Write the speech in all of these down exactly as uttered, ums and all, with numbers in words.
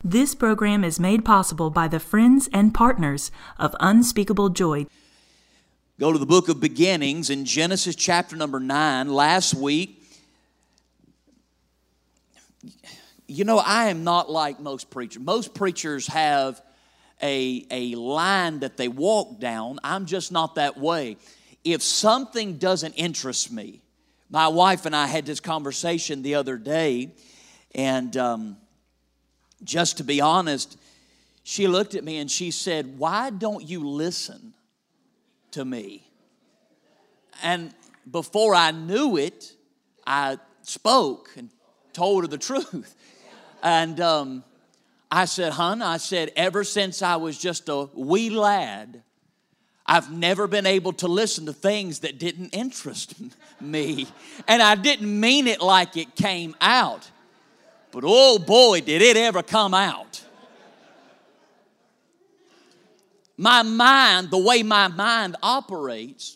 This program is made possible by the friends and partners of Unspeakable Joy. Go to the book of Beginnings in Genesis chapter number nine. Last week, you know, I am not like most preachers. Most preachers have a, a line that they walk down. I'm just not that way. If something doesn't interest me, my wife and I had this conversation the other day, and um, just to be honest, she looked at me and she said, "Why don't you listen to me?" And before I knew it, I spoke and told her the truth. And um, I said, "Hon," I said, "ever since I was just a wee lad, I've never been able to listen to things that didn't interest me." And I didn't mean it like it came out. But oh boy, did it ever come out. My mind, the way my mind operates,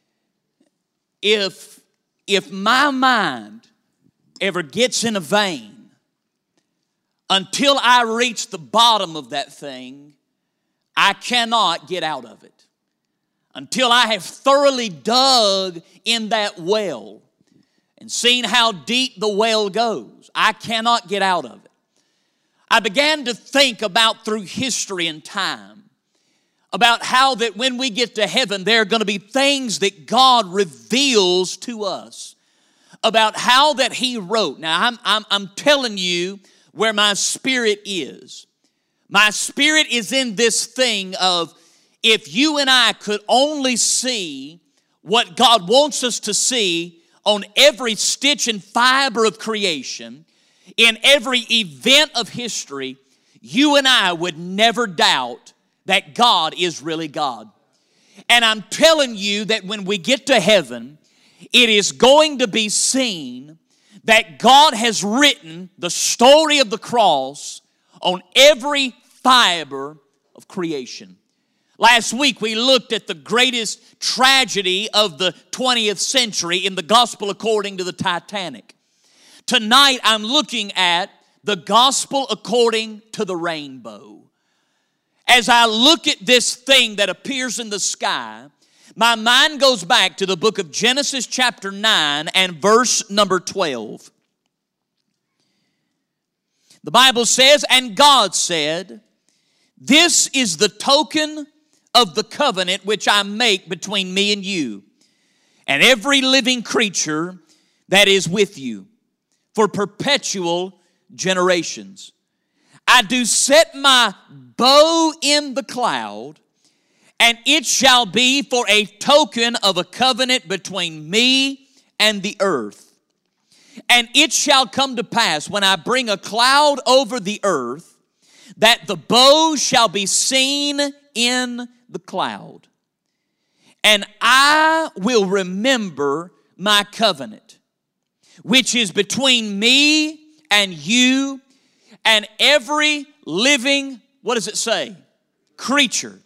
if, if my mind ever gets in a vein, until I reach the bottom of that thing, I cannot get out of it. Until I have thoroughly dug in that well and seen how deep the well goes, I cannot get out of it. I began to think about through history and time about how that when we get to heaven, there are going to be things that God reveals to us about how that He wrote. Now, I'm, I'm, I'm telling you where my spirit is. My spirit is in this thing of, if you and I could only see what God wants us to see on every stitch and fiber of creation, in every event of history, you and I would never doubt that God is really God. And I'm telling you that when we get to heaven, it is going to be seen that God has written the story of the cross on every fiber of creation. Last week we looked at the greatest tragedy of the twentieth century in the gospel according to the Titanic. Tonight I'm looking at the gospel according to the rainbow. As I look at this thing that appears in the sky, my mind goes back to the book of Genesis chapter nine and verse number twelve. The Bible says, "And God said, this is the token of the covenant which I make between me and you, and every living creature that is with you, for perpetual generations. I do set my bow in the cloud, and it shall be for a token of a covenant between me and the earth. And it shall come to pass, when I bring a cloud over the earth, that the bow shall be seen in the cloud. And I will remember my covenant, which is between me and you and every living," what does it say? "Creature."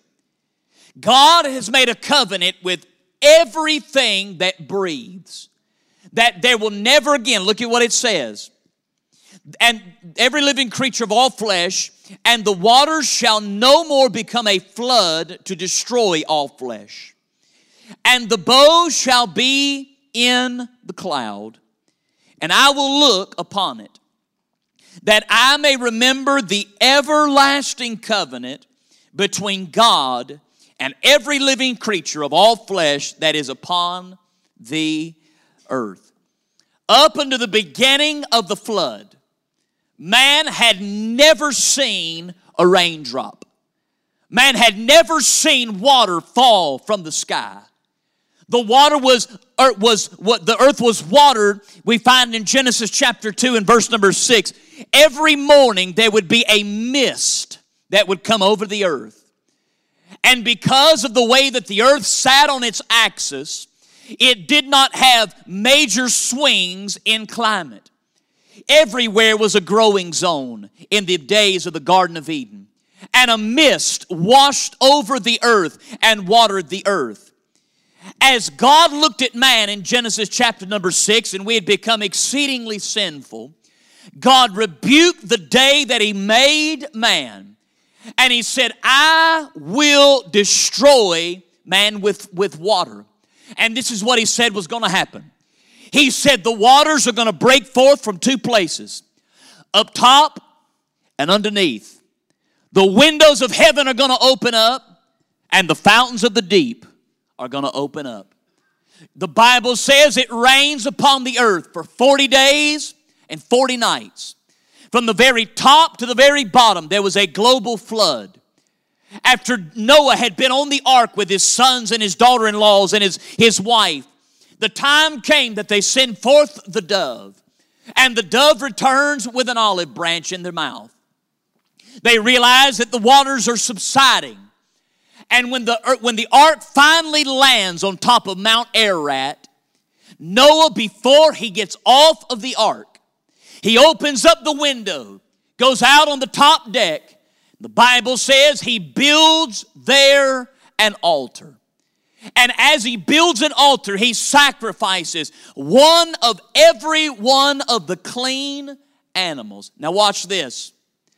God has made a covenant with everything that breathes, that there will never again, look at what it says, "and every living creature of all flesh, and the waters shall no more become a flood to destroy all flesh. And the bow shall be in the cloud, and I will look upon it, that I may remember the everlasting covenant between God and every living creature of all flesh that is upon the earth." Up unto the beginning of the flood, man had never seen a raindrop. Man had never seen water fall from the sky. The water was, er, was what the earth was watered. We find in Genesis chapter two and verse number six. Every morning there would be a mist that would come over the earth. And because of the way that the earth sat on its axis, it did not have major swings in climate. Everywhere was a growing zone in the days of the Garden of Eden. And a mist washed over the earth and watered the earth. As God looked at man in Genesis chapter number six, and we had become exceedingly sinful, God rebuked the day that He made man. And He said, I will destroy man with, with water. And this is what He said was going to happen. He said the waters are going to break forth from two places, up top and underneath. The windows of heaven are going to open up, and the fountains of the deep are going to open up. The Bible says it rains upon the earth for forty days and forty nights. From the very top to the very bottom, there was a global flood. After Noah had been on the ark with his sons and his daughter-in-laws and his, his wife, the time came that they send forth the dove. And the dove returns with an olive branch in their mouth. They realize that the waters are subsiding. And when the, when the ark finally lands on top of Mount Ararat, Noah, before he gets off of the ark, he opens up the window, goes out on the top deck. The Bible says he builds there an altar. And as he builds an altar, he sacrifices one of every one of the clean animals. Now watch this.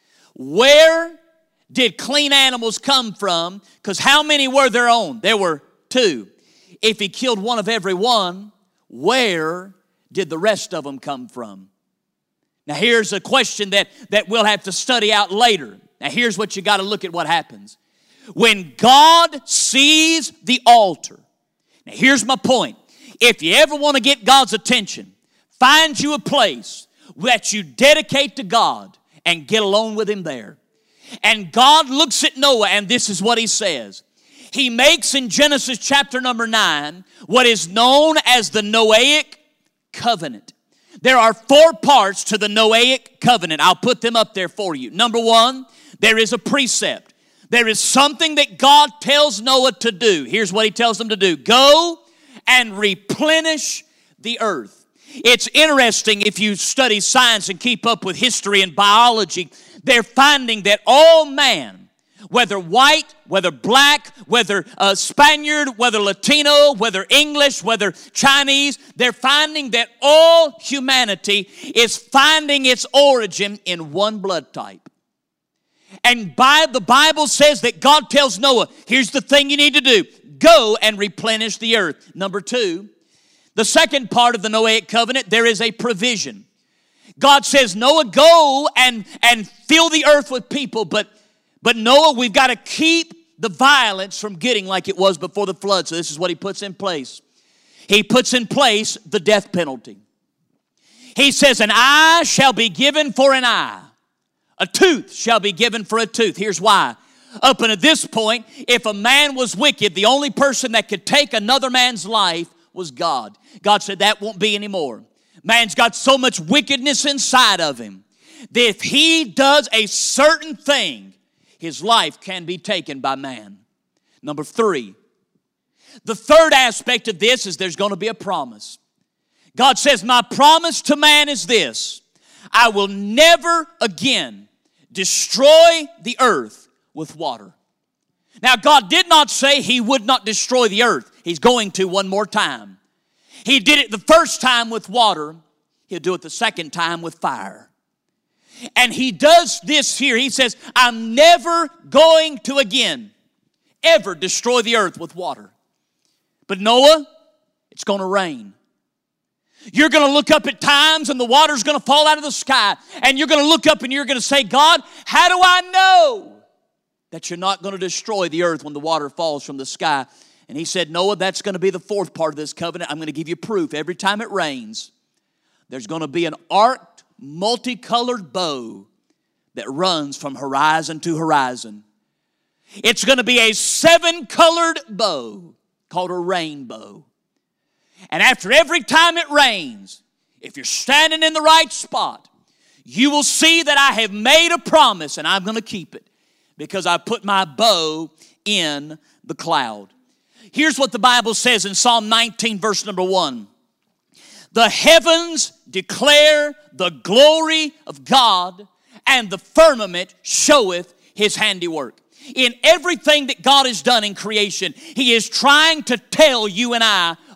Where did clean animals come from? Because how many were there on? There were two. If he killed one of every one, where did the rest of them come from? Now here's a question that, that we'll have to study out later. Now here's what you got to look at what happens. When God sees the altar, now here's my point. If you ever want to get God's attention, find you a place that you dedicate to God and get alone with Him there. And God looks at Noah, and this is what He says. He makes in Genesis chapter number nine what is known as the Noahic covenant. There are four parts to the Noahic covenant. I'll put them up there for you. Number one, there is a precept. There is something that God tells Noah to do. Here's what He tells him to do. Go and replenish the earth. It's interesting if you study science and keep up with history and biology, they're finding that all man, whether white, whether black, whether uh, Spaniard, whether Latino, whether English, whether Chinese, they're finding that all humanity is finding its origin in one blood type. And by, the Bible says that God tells Noah, here's the thing you need to do. Go and replenish the earth. Number two, the second part of the Noahic covenant, there is a provision. God says, Noah, go and, and fill the earth with people. But, but Noah, we've got to keep the violence from getting like it was before the flood. So this is what He puts in place. He puts in place the death penalty. He says, an eye shall be given for an eye. A tooth shall be given for a tooth. Here's why. Up until this point, if a man was wicked, the only person that could take another man's life was God. God said that won't be anymore. Man's got so much wickedness inside of him that if he does a certain thing, his life can be taken by man. Number three, the third aspect of this is there's going to be a promise. God says, my promise to man is this. I will never again destroy the earth with water. Now, God did not say He would not destroy the earth. He's going to one more time. He did it the first time with water. He'll do it the second time with fire. And He does this here. He says, I'm never going to again ever destroy the earth with water. But Noah, it's going to rain. You're going to look up at times and the water's going to fall out of the sky. And you're going to look up and you're going to say, God, how do I know that you're not going to destroy the earth when the water falls from the sky? And He said, Noah, that's going to be the fourth part of this covenant. I'm going to give you proof. Every time it rains, there's going to be an arced, multicolored bow that runs from horizon to horizon. It's going to be a seven-colored bow called a rainbow. And after every time it rains, if you're standing in the right spot, you will see that I have made a promise and I'm going to keep it because I put my bow in the cloud. Here's what the Bible says in Psalm nineteen, verse number one. The heavens declare the glory of God, and the firmament showeth His handiwork. In everything that God has done in creation, He is trying to tell you and I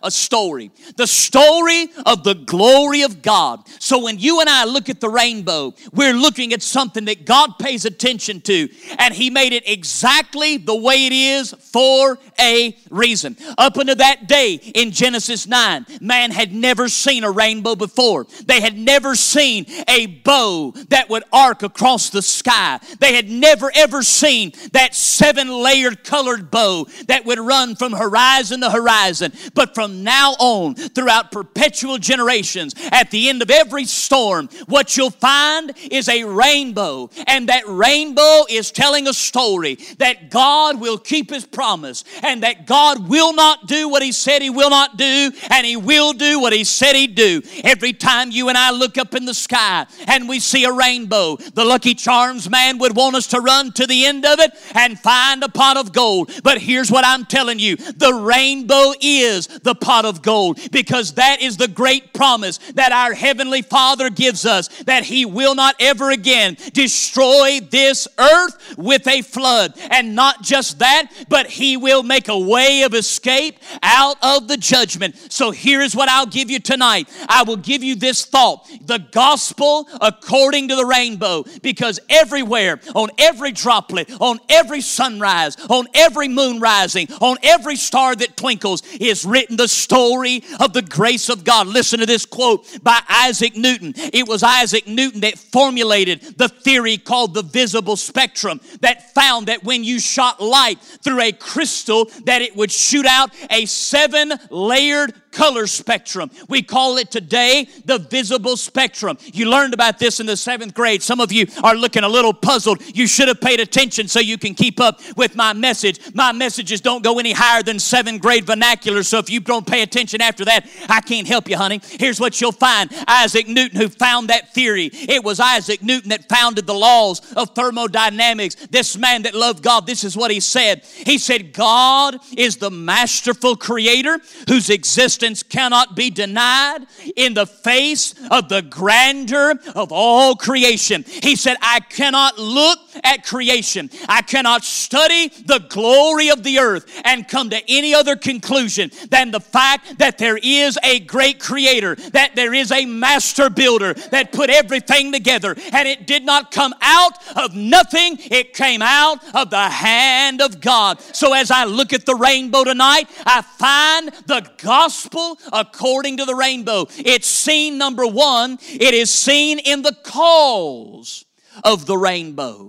a story. The story of the glory of God. So when you and I look at the rainbow, we're looking at something that God pays attention to, and He made it exactly the way it is for a reason. Up until that day in Genesis nine, man had never seen a rainbow before. They had never seen a bow that would arc across the sky. They had never ever seen that seven-layered colored bow that would run from horizon to horizon. But from now on, throughout perpetual generations, at the end of every storm, what you'll find is a rainbow. And that rainbow is telling a story that God will keep His promise, and that God will not do what He said He will not do, and He will do what He said He'd do. Every time you and I look up in the sky and we see a rainbow, the Lucky Charms man would want us to run to the end of it and find a pot of gold. But here's what I'm telling you. The rainbow is the pot of gold, because that is the great promise that our Heavenly Father gives us, that He will not ever again destroy this earth with a flood. And not just that, but He will make a way of escape out of the judgment. So here's what I'll give you tonight. I will give you this thought: the gospel according to the rainbow. Because everywhere, on every droplet, on every sunrise, on every moon rising, on every star that twinkles, is written the story of the grace of God. Listen to this quote by Isaac Newton. It was Isaac Newton that formulated the theory called the visible spectrum, that found that when you shot light through a crystal, that it would shoot out a seven-layered color spectrum. We call it today the visible spectrum. You learned about this in the seventh grade. Some of you are looking a little puzzled. You should have paid attention so you can keep up with my message. My messages don't go any higher than seventh grade vernacular, so if you don't pay attention after that, I can't help you, honey. Here's what you'll find. Isaac Newton, who found that theory, it was Isaac Newton that founded the laws of thermodynamics. This man that loved God, this is what he said. He said, God is the masterful creator whose existence cannot be denied in the face of the grandeur of all creation. He said, I cannot look at creation. I cannot study the glory of the earth and come to any other conclusion than the fact that there is a great creator, that there is a master builder that put everything together, and it did not come out of nothing. It came out of the hand of God. So as I look at the rainbow tonight, I find the gospel according to the rainbow. It's seen, number one, it is seen in the cause of the rainbow.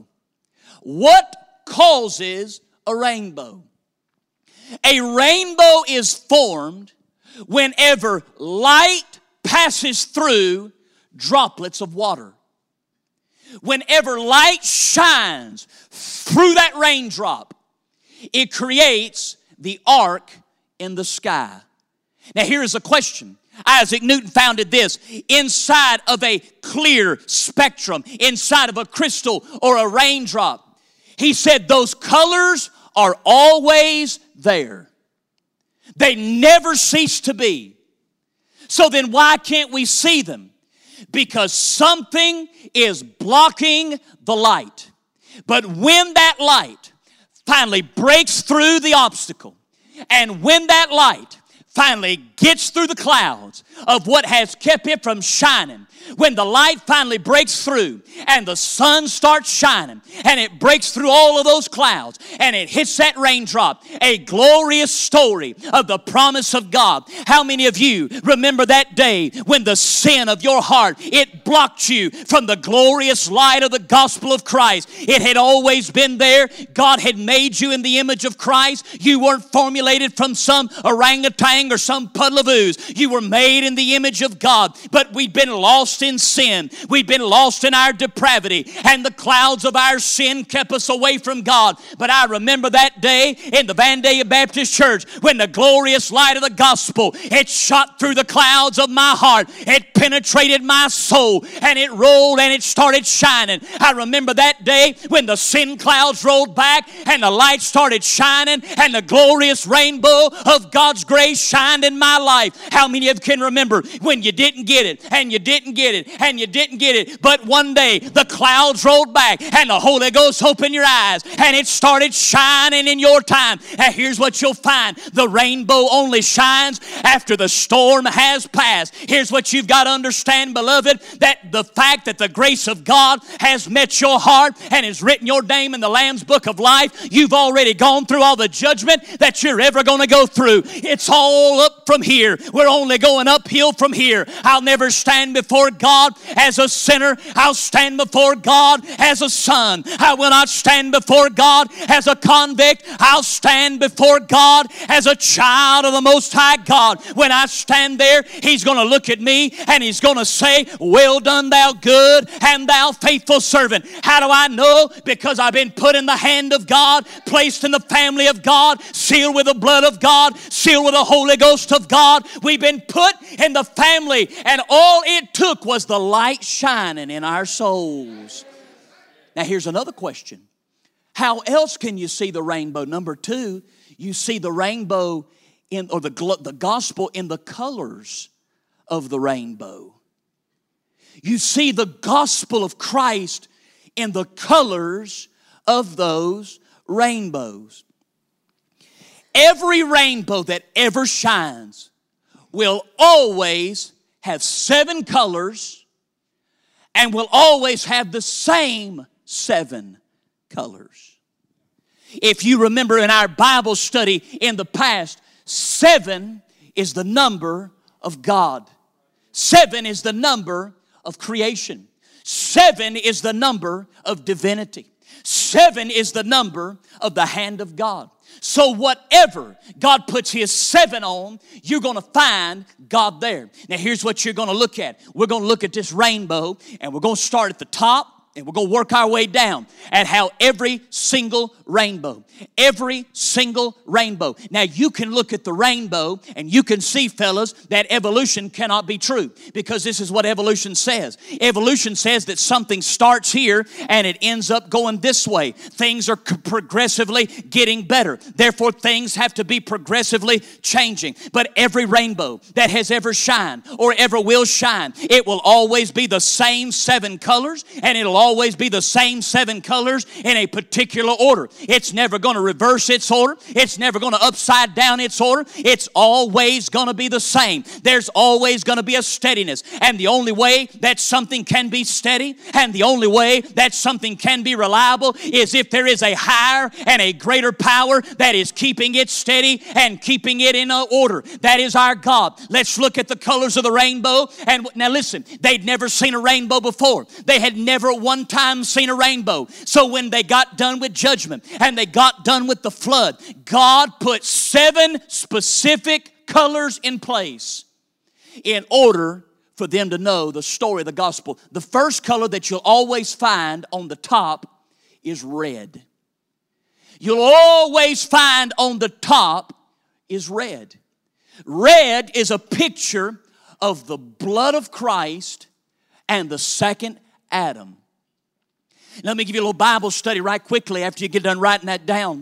What causes a rainbow? A rainbow is formed whenever light passes through droplets of water. Whenever light shines through that raindrop, it creates the arc in the sky. Now here's a question. Isaac Newton founded this: inside of a clear spectrum, inside of a crystal or a raindrop, he said those colors are always there. They never cease to be. So then why can't we see them? Because something is blocking the light. But when that light finally breaks through the obstacle, and when that light finally gets through the clouds of what has kept it from shining, when the light finally breaks through and the sun starts shining and it breaks through all of those clouds and it hits that raindrop, a glorious story of the promise of God. How many of you remember that day when the sin of your heart, it blocked you from the glorious light of the gospel of Christ? It had always been there. God had made you in the image of Christ. You weren't formulated from some orangutan or some puddle of ooze. You were made in the image of God, but we'd been lost in sin. We'd been lost in our depravity, and the clouds of our sin kept us away from God. But I remember that day in the Vandalia Baptist Church when the glorious light of the gospel, it shot through the clouds of my heart. It penetrated my soul, and it rolled and it started shining. I remember that day when the sin clouds rolled back and the light started shining and the glorious rainbow of God's grace shined shined in my life. How many of you can remember when you didn't get it, and you didn't get it, and you didn't get it, but one day the clouds rolled back, and the Holy Ghost opened your eyes, and it started shining in your time. And here's what you'll find. The rainbow only shines after the storm has passed. Here's what you've got to understand, beloved, that the fact that the grace of God has met your heart and has written your name in the Lamb's book of life, you've already gone through all the judgment that you're ever going to go through. It's all up from here. We're only going uphill from here. I'll never stand before God as a sinner. I'll stand before God as a son. I will not stand before God as a convict. I'll stand before God as a child of the Most High God. When I stand there, He's going to look at me and He's going to say, well done, thou good and thou faithful servant. How do I know? Because I've been put in the hand of God, placed in the family of God, sealed with the blood of God, sealed with the Holy Ghost of God. We've been put in the family, and all it took was the light shining in our souls. Now here's another question. How else can you see the rainbow? Number two, you see the rainbow in, or the, the gospel in the colors of the rainbow. You see the gospel of Christ in the colors of those rainbows. Every rainbow that ever shines will always have seven colors and will always have the same seven colors. If you remember in our Bible study in the past, seven is the number of God. Seven is the number of creation. Seven is the number of divinity. Seven is the number of the hand of God. So whatever God puts His seven on, you're going to find God there. Now here's what you're going to look at. We're going to look at this rainbow, and we're going to start at the top, and we're going to work our way down at how every single rainbow, every single rainbow. Now you can look at the rainbow and you can see, fellas, that evolution cannot be true, because this is what evolution says. Evolution says that something starts here and it ends up going this way. Things are progressively getting better. Therefore, things have to be progressively changing. But every rainbow that has ever shined or ever will shine, it will always be the same seven colors, and it'll always be the same seven colors in a particular order. It's never going to reverse its order. It's never going to upside down its order. It's always going to be the same. There's always going to be a steadiness. And the only way that something can be steady and the only way that something can be reliable is if there is a higher and a greater power that is keeping it steady and keeping it in order. That is our God. Let's look at the colors of the rainbow. And now listen, they'd never seen a rainbow before. They had never one time seen a rainbow. So when they got done with judgment and they got done with the flood, God put seven specific colors in place in order for them to know the story of the gospel. The first color that you'll always find on the top is red. You'll always find on the top is red. Red is a picture of the blood of Christ and the second Adam. Let me give you a little Bible study right quickly after you get done writing that down.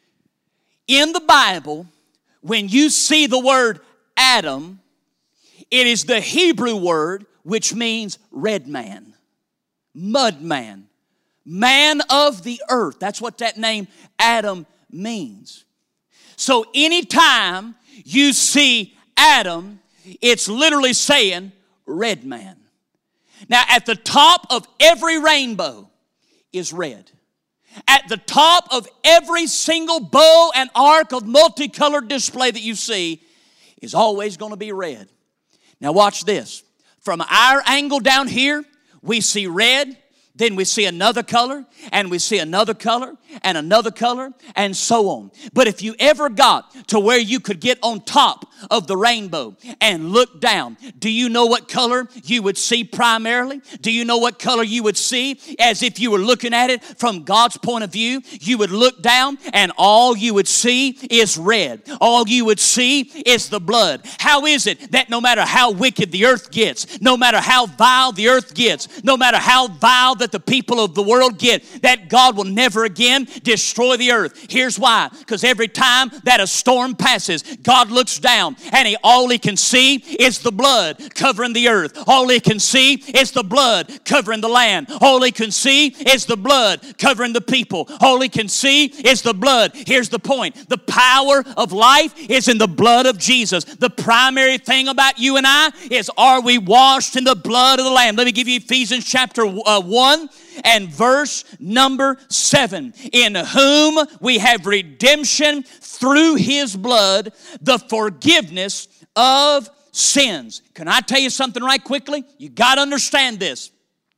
In the Bible, when you see the word Adam, it is the Hebrew word which means red man, mud man, man of the earth. That's what that name Adam means. So anytime you see Adam, it's literally saying red man. Now at the top of every rainbow is red. At the top of every single bow and arc of multicolored display that you see is always going to be red. Now watch this. From our angle down here, we see red, then we see another color, and we see another color, and another color, and so on. But if you ever got to where you could get on top of the rainbow and look down, do you know what color you would see primarily? Do you know what color you would see as if you were looking at it from God's point of view? You would look down and all you would see is red. All you would see is the blood. How is it that no matter how wicked the earth gets, no matter how vile the earth gets, no matter how vile that the people of the world get, that God will never again destroy the earth. Here's why. Because every time that a storm passes, God looks down and he, all he can see is the blood covering the earth. All he can see is the blood covering the land. All he can see is the blood covering the people. All he can see is the blood. Here's the point. The power of life is in the blood of Jesus. The primary thing about you and I is, are we washed in the blood of the Lamb? Let me give you Ephesians chapter uh, one and verse number seven. In whom we have redemption through his blood, the forgiveness of sins. Can I tell you something right quickly? You got to understand this.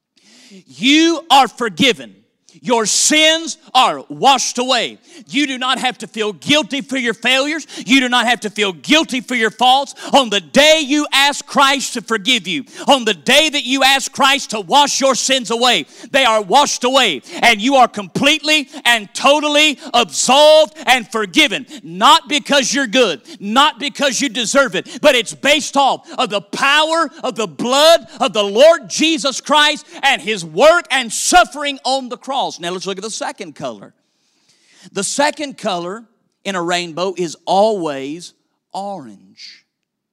You are forgiven. Your sins are washed away. You do not have to feel guilty for your failures. You do not have to feel guilty for your faults. On the day you ask Christ to forgive you, on the day that you ask Christ to wash your sins away, they are washed away. And you are completely and totally absolved and forgiven. Not because you're good, not because you deserve it, but it's based off of the power of the blood of the Lord Jesus Christ and his work and suffering on the cross. Now let's look at the second color. The second color in a rainbow is always orange.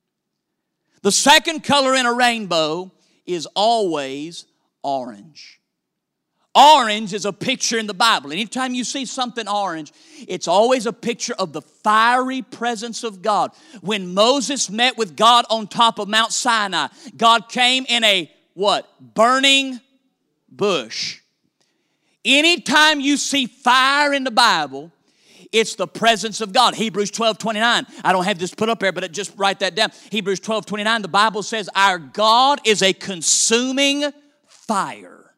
The second color in a rainbow is always orange. Orange is a picture in the Bible. Anytime you see something orange, it's always a picture of the fiery presence of God. When Moses met with God on top of Mount Sinai, God came in a what? Burning bush. Anytime you see fire in the Bible, it's the presence of God. Hebrews twelve twenty-nine. I don't have this put up there, but just write that down. Hebrews twelve twenty-nine, the Bible says, our God is a consuming fire.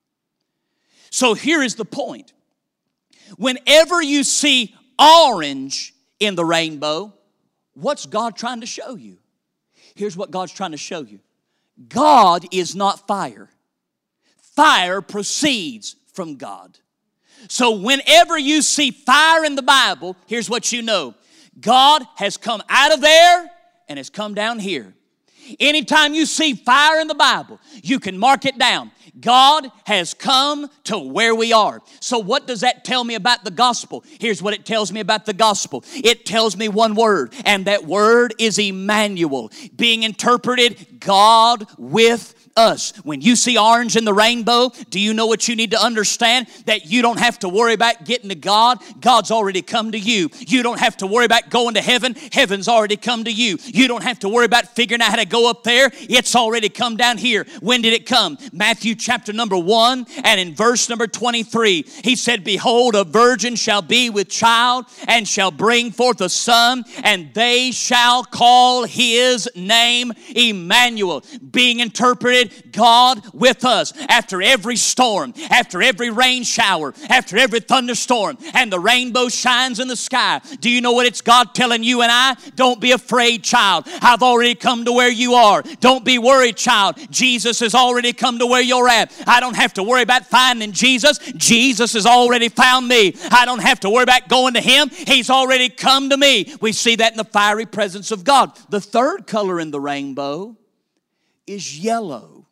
So here is the point. Whenever you see orange in the rainbow, what's God trying to show you? Here's what God's trying to show you. God is not fire. Fire proceeds from God. So whenever you see fire in the Bible, here's what you know. God has come out of there and has come down here. Anytime you see fire in the Bible, you can mark it down. God has come to where we are. So what does that tell me about the gospel? Here's what it tells me about the gospel. It tells me one word, and that word is Emmanuel, being interpreted God with us. When you see orange in the rainbow, do you know what you need to understand? That you don't have to worry about getting to God. God's already come to you. You don't have to worry about going to heaven. Heaven's already come to you. You don't have to worry about figuring out how to go up there. It's already come down here. When did it come? Matthew chapter number one and in verse number twenty-three, he said, behold, a virgin shall be with child and shall bring forth a son, and they shall call his name Emmanuel, being interpreted God with us. After every storm, after every rain shower, after every thunderstorm, and the rainbow shines in the sky, do you know what it's God telling you and I? Don't be afraid, child. I've already come to where you are. Don't be worried, child. Jesus has already come to where you're at. I don't have to worry about finding Jesus. Jesus has already found me. I don't have to worry about going to him. He's already come to me. We see that in the fiery presence of God. The third color in the rainbow is yellow.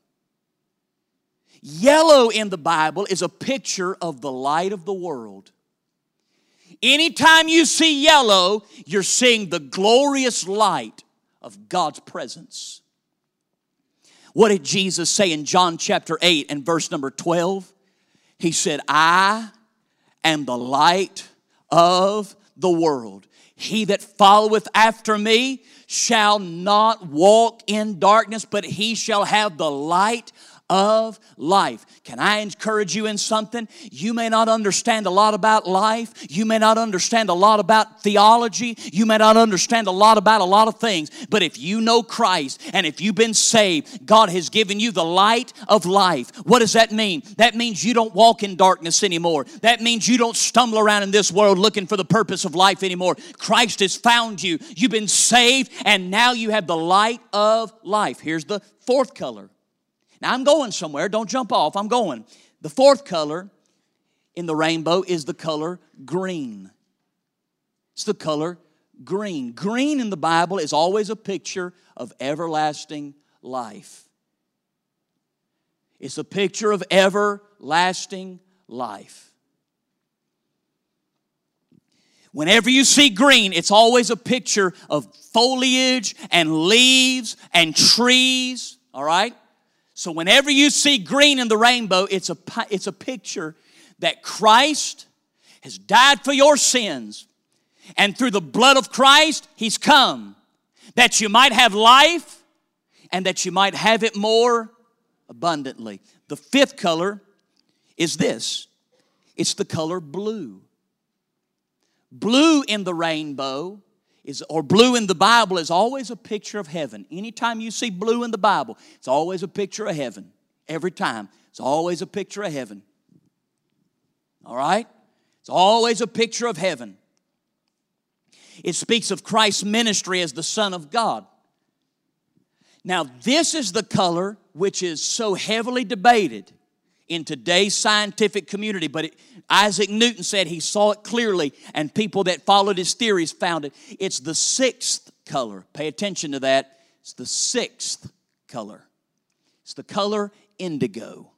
Yellow in the Bible is a picture of the light of the world. Anytime you see yellow, you're seeing the glorious light of God's presence. What did Jesus say in John chapter eight and verse number twelve? He said, I am the light of the world. He that followeth after me shall not walk in darkness, but he shall have the light of life. Can I encourage you in something? You may not understand a lot about life. You may not understand a lot about theology. You may not understand a lot about a lot of things. But if you know Christ and if you've been saved, God has given you the light of life. What does that mean? That means you don't walk in darkness anymore. That means you don't stumble around in this world looking for the purpose of life anymore. Christ has found you. You've been saved and now you have the light of life. Here's the fourth color. Now, I'm going somewhere. Don't jump off. I'm going. The fourth color in the rainbow is the color green. It's the color green. Green in the Bible is always a picture of everlasting life. It's a picture of everlasting life. Whenever you see green, it's always a picture of foliage and leaves and trees, all right? So whenever you see green in the rainbow, it's a, it's a picture that Christ has died for your sins. And through the blood of Christ, He's come that you might have life and that you might have it more abundantly. The fifth color is this. It's the color blue. Blue in the rainbow is, or blue in the Bible is always a picture of heaven. Anytime you see blue in the Bible, it's always a picture of heaven. Every time, it's always a picture of heaven. All right? It's always a picture of heaven. It speaks of Christ's ministry as the Son of God. Now, this is the color which is so heavily debated in today's scientific community, but it, Isaac Newton said he saw it clearly, and people that followed his theories found it. It's the sixth color. Pay attention to that. It's the sixth color. It's the color indigo.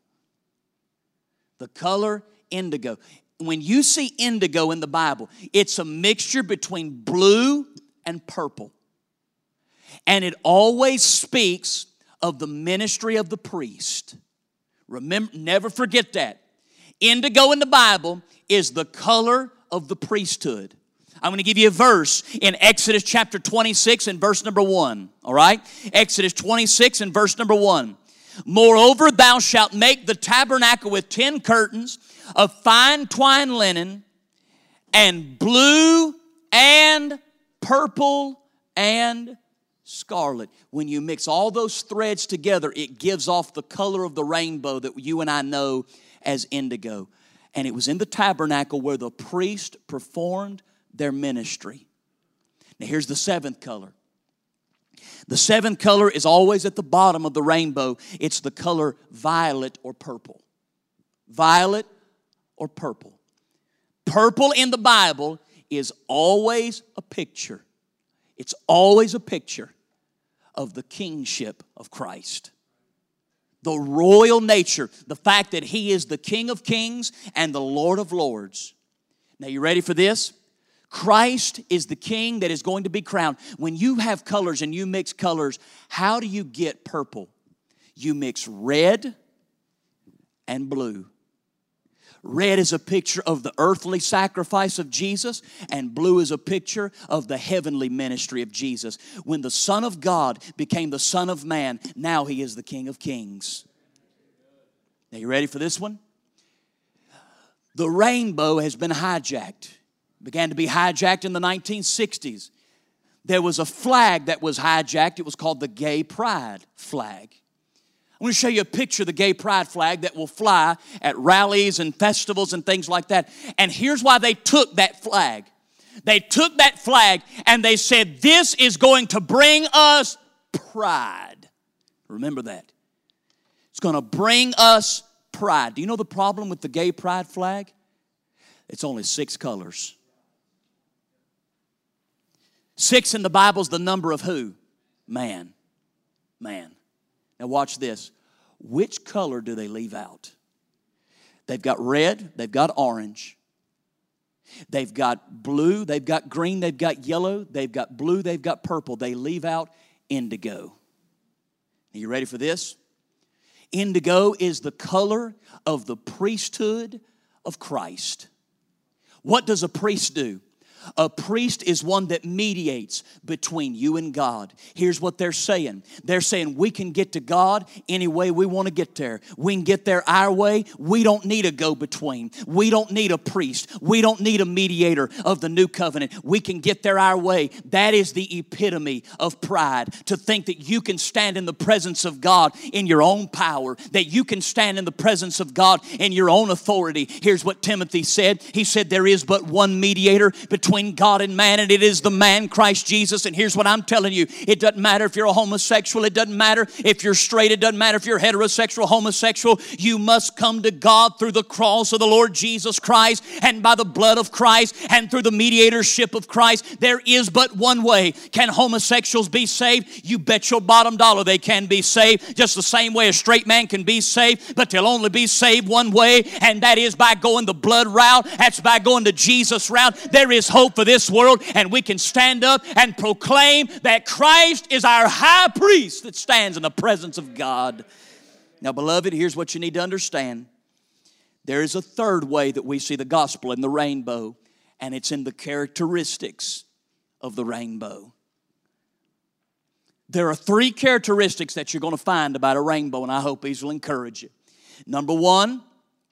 The color indigo. When you see indigo in the Bible, it's a mixture between blue and purple. And it always speaks of the ministry of the priest. Remember, never forget that. Indigo in the Bible is the color of the priesthood. I'm going to give you a verse in Exodus chapter twenty-six and verse number one. All right? Exodus twenty-six and verse number one. Moreover, thou shalt make the tabernacle with ten curtains of fine twined linen, and blue and purple and scarlet. When you mix all those threads together, it gives off the color of the rainbow that you and I know as indigo. And it was in the tabernacle where the priest performed their ministry. Now here's the seventh color. The seventh color is always at the bottom of the rainbow. It's the color violet or purple. Violet or purple. Purple in the Bible is always a picture. It's always a picture of the kingship of Christ. The royal nature, the fact that He is the King of kings and the Lord of lords. Now you ready for this? Christ is the King that is going to be crowned. When you have colors and you mix colors, how do you get purple? You mix red and blue. Red is a picture of the earthly sacrifice of Jesus, and blue is a picture of the heavenly ministry of Jesus. When the Son of God became the Son of Man, now He is the King of kings. Now you ready for this one? The rainbow has been hijacked. It began to be hijacked in the nineteen sixties. There was a flag that was hijacked. It was called the Gay Pride flag. I want to show you a picture of the Gay Pride flag that will fly at rallies and festivals and things like that. And here's why they took that flag. They took that flag and they said, this is going to bring us pride. Remember that. It's going to bring us pride. Do you know the problem with the Gay Pride flag? It's only six colors. Six in the Bible is the number of who? Man. Man. Now watch this. Which color do they leave out? They've got red, they've got orange, they've got blue, they've got green, they've got yellow, they've got blue, they've got purple. They leave out indigo. Are you ready for this? Indigo is the color of the priesthood of Christ. What does a priest do? A priest is one that mediates between you and God. Here's what they're saying. They're saying we can get to God any way we want to get there. We can get there our way. We don't need a go-between. We don't need a priest. We don't need a mediator of the new covenant. We can get there our way. That is the epitome of pride. To think that you can stand in the presence of God in your own power. That you can stand in the presence of God in your own authority. Here's what Timothy said. He said there is but one mediator between Between God and man, and it is the man Christ Jesus. And here's what I'm telling you. It doesn't matter if you're a homosexual. It doesn't matter if you're straight. It doesn't matter if you're heterosexual, homosexual. You must come to God through the cross of the Lord Jesus Christ and by the blood of Christ and through the mediatorship of Christ. There is but one way. Can homosexuals be saved? You bet your bottom dollar they can be saved. Just the same way a straight man can be saved, but they'll only be saved one way, and that is by going the blood route. That's by going the Jesus route. There is hope hope for this world, and we can stand up and proclaim that Christ is our high priest that stands in the presence of God. Now, beloved, here's what you need to understand. There is a third way that we see the gospel in the rainbow, and it's in the characteristics of the rainbow. There are three characteristics that you're going to find about a rainbow, and I hope these will encourage you. Number one,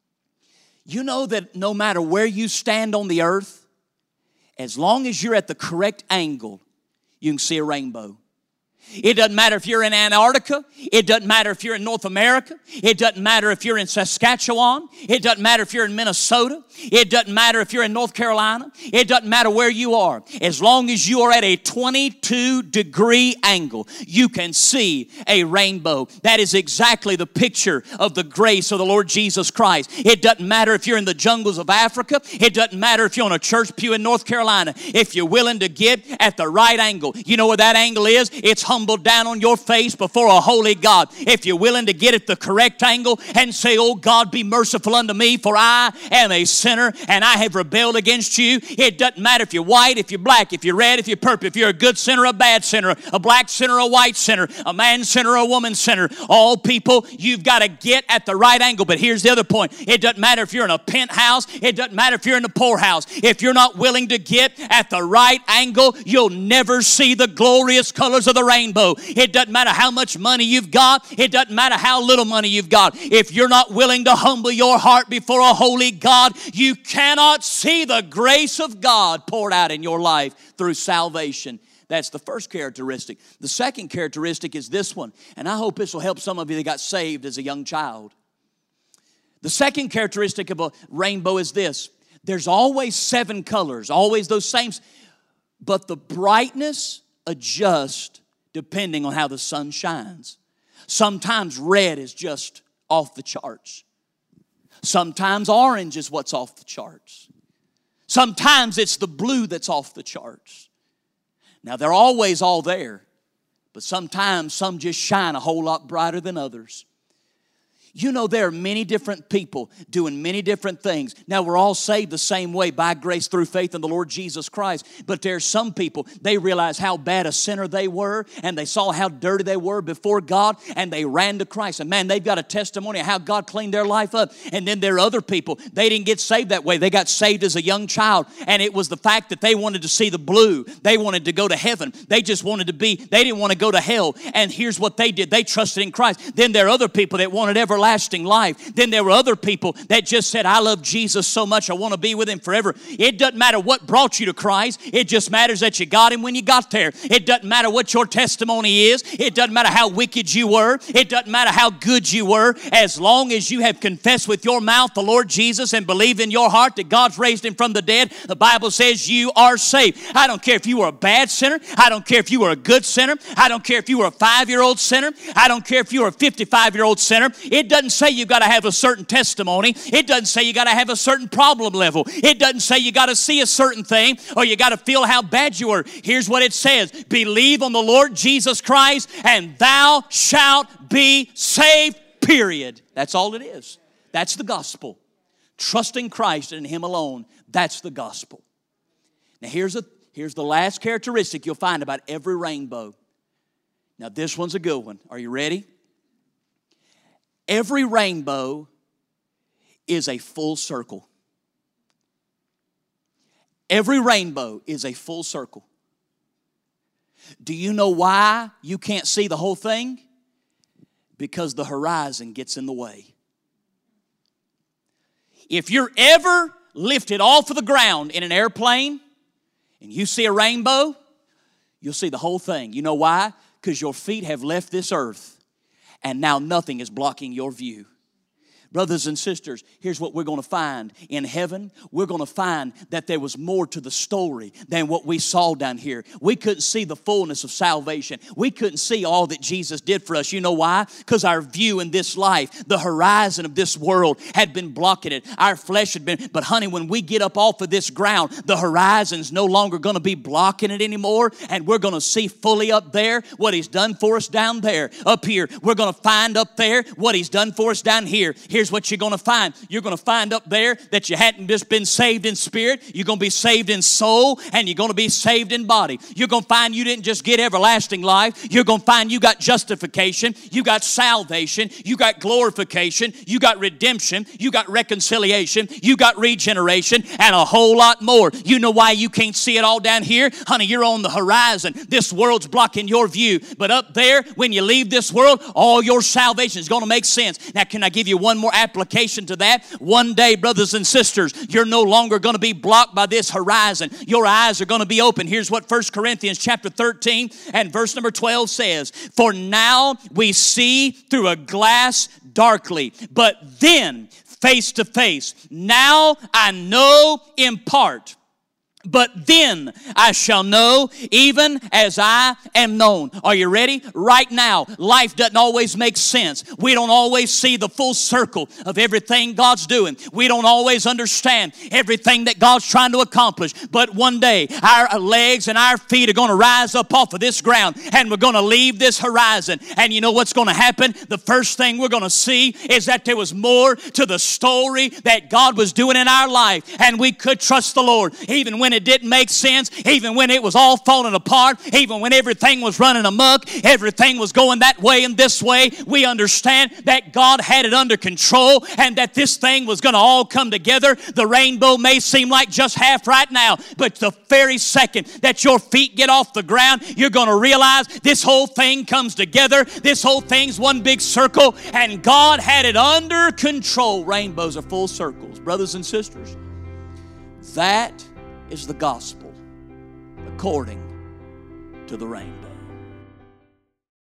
you know that no matter where you stand on the earth, as long as you're at the correct angle, you can see a rainbow. It doesn't matter if you're in Antarctica. It doesn't matter if you're in North America. It doesn't matter if you're in Saskatchewan. It doesn't matter if you're in Minnesota. It doesn't matter if you're in North Carolina. It doesn't matter where you are. As long as you are at a twenty-two degree angle, you can see a rainbow. That is exactly the picture of the grace of the Lord Jesus Christ. It doesn't matter if you're in the jungles of Africa. It doesn't matter if you're on a church pew in North Carolina. If you're willing to get at the right angle, you know where that angle is? It's humbled down on your face before a holy God. If you're willing to get at the correct angle and say, oh God, be merciful unto me, for I am a sinner and I have rebelled against you. It doesn't matter if you're white, if you're black, if you're red, if you're purple, if you're a good sinner, a bad sinner, a black sinner, a white sinner, a man sinner, a woman sinner. All people, you've got to get at the right angle. But here's the other point. It doesn't matter if you're in a penthouse. It doesn't matter if you're in the poorhouse. If you're not willing to get at the right angle, you'll never see the glorious colors of the rainbow. It doesn't matter how much money you've got. It doesn't matter how little money you've got. If you're not willing to humble your heart before a holy God, you cannot see the grace of God poured out in your life through salvation. That's the first characteristic. The second characteristic is this one, and I hope this will help some of you that got saved as a young child. The second characteristic of a rainbow is this. There's always seven colors, always those same, but the brightness adjusts depending on how the sun shines. Sometimes red is just off the charts. Sometimes orange is what's off the charts. Sometimes it's the blue that's off the charts. Now, they're always all there, but sometimes some just shine a whole lot brighter than others. You know, there are many different people doing many different things. Now, we're all saved the same way by grace through faith in the Lord Jesus Christ. But there are some people, they realize how bad a sinner they were, and they saw how dirty they were before God, and they ran to Christ. And man, they've got a testimony of how God cleaned their life up. And then there are other people, they didn't get saved that way. They got saved as a young child, and it was the fact that they wanted to see the blue. They wanted to go to heaven. They just wanted to be, they didn't want to go to hell. And here's what they did. They trusted in Christ. Then there are other people that wanted everlasting everlasting life. Then there were other people that just said, I love Jesus so much, I want to be with Him forever. It doesn't matter what brought you to Christ. It just matters that you got Him when you got there. It doesn't matter what your testimony is. It doesn't matter how wicked you were. It doesn't matter how good you were. As long as you have confessed with your mouth the Lord Jesus and believed in your heart that God's raised Him from the dead, the Bible says you are saved. I don't care if you were a bad sinner. I don't care if you were a good sinner. I don't care if you were a five-year-old sinner. I don't care if you were a fifty-five-year-old sinner. It doesn't say you got to have a certain testimony. It doesn't say you got to have a certain problem level. It doesn't say you got to see a certain thing or you got to feel how bad you were. Here's what it says. Believe on the Lord Jesus Christ and thou shalt be saved, period. That's all it is. That's the gospel. Trusting Christ and Him alone. That's the gospel. Now here's a Here's the last characteristic you'll find about every rainbow. Now this one's a good one. Are you ready? Every rainbow is a full circle. Every rainbow is a full circle. Do you know why you can't see the whole thing? Because the horizon gets in the way. If you're ever lifted off of the ground in an airplane, and you see a rainbow, you'll see the whole thing. You know why? Because your feet have left this earth, and now nothing is blocking your view. Brothers and sisters, here's what we're going to find. In heaven, we're going to find that there was more to the story than what we saw down here. We couldn't see the fullness of salvation. We couldn't see all that Jesus did for us. You know why? Because our view in this life, the horizon of this world had been blocking it. Our flesh had been, but honey, when we get up off of this ground, the horizon's no longer going to be blocking it anymore, and we're going to see fully up there what He's done for us down there. Up here, we're going to find up there what He's done for us down here. Here here's what you're going to find. You're going to find up there that you hadn't just been saved in spirit. You're going to be saved in soul, and you're going to be saved in body. You're going to find you didn't just get everlasting life. You're going to find you got justification. You got salvation. You got glorification. You got redemption. You got reconciliation. You got regeneration, and a whole lot more. You know why you can't see it all down here? Honey, you're on the horizon. This world's blocking your view. But up there, when you leave this world, all your salvation is going to make sense. Now, can I give you one more application to that? One day, brothers and sisters, you're no longer going to be blocked by this horizon. Your eyes are going to be open. Here's what First Corinthians chapter thirteen and verse number twelve says. For now we see through a glass darkly, but then face to face. Now I know in part, but then I shall know even as I am known. Are you ready? Right now, life doesn't always make sense. We don't always see the full circle of everything God's doing. We don't always understand everything that God's trying to accomplish. But one day, our legs and our feet are going to rise up off of this ground, and we're going to leave this horizon. And you know what's going to happen? The first thing we're going to see is that there was more to the story that God was doing in our life, and we could trust the Lord even when it didn't make sense, even when it was all falling apart, even when everything was running amok, everything was going that way and this way. We understand that God had it under control and that this thing was going to all come together. The rainbow may seem like just half right now, but the very second that your feet get off the ground, you're going to realize this whole thing comes together. This whole thing's one big circle, and God had it under control. Rainbows are full circles. Brothers and sisters, that is the gospel according to the rainbow.